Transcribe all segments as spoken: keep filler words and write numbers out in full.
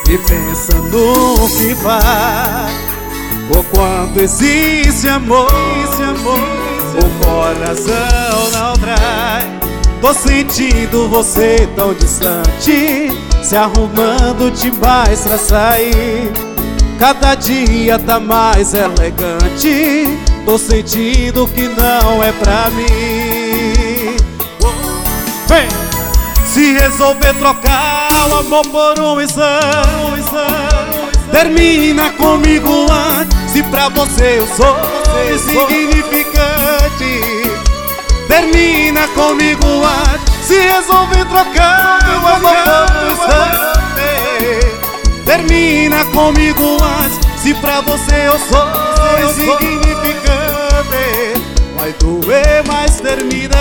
e pensa no que faz. O quanto existe amor, existe amor, o coração não trai. Tô sentindo você tão distante, se arrumando demais pra sair. Cada dia tá mais elegante, tô sentindo que não é pra mim. Vem! Se resolver trocar o amor por um exame, termina comigo antes. Se pra você eu sou insignificante, termina comigo antes. Se resolver trocar o amor por um exame, termina comigo antes. Se pra você eu sou insignificante, vai doer, mas terminante.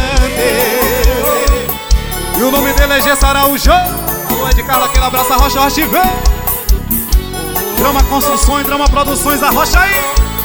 E o nome dele é Gessa Araújo. Alô, Ed Carlos, aquele abraço, a Rocha, Rocha e vem. Drama Construções, Drama Produções, a Rocha aí.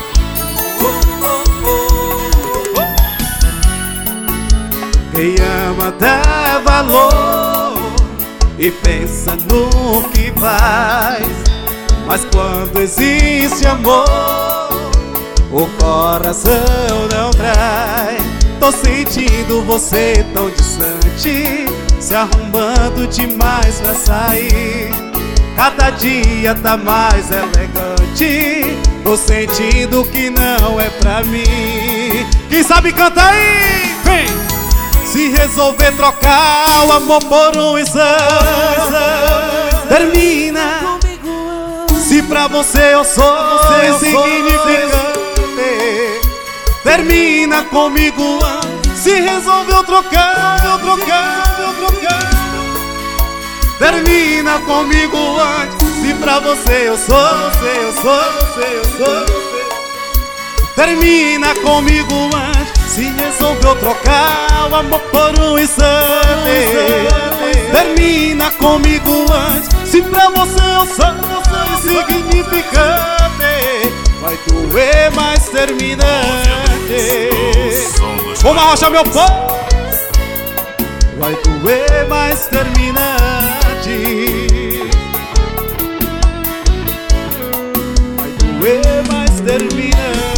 Quem ama dá valor e pensa no que faz. Mas quando existe amor, o coração não trai. Tô sentindo você tão distante, se arrumando demais pra sair. Cada dia tá mais elegante, tô sentindo que não é pra mim. Quem sabe canta aí, vem! Se resolver trocar o amor por um exame, termina. Se pra você eu sou insignificante, termina comigo antes. Se resolveu trocar, eu trocar, eu trocar, termina comigo antes. Se pra você eu sou, você, eu sou, você, eu sou, você, termina comigo antes. Se resolveu trocar o amor por um instante, termina comigo antes. Se pra você eu sou, você insignificante, vai doer, mas terminante. Vamos arrochar meu povo. Vai doer, mas terminante. Vai doer, mas terminante.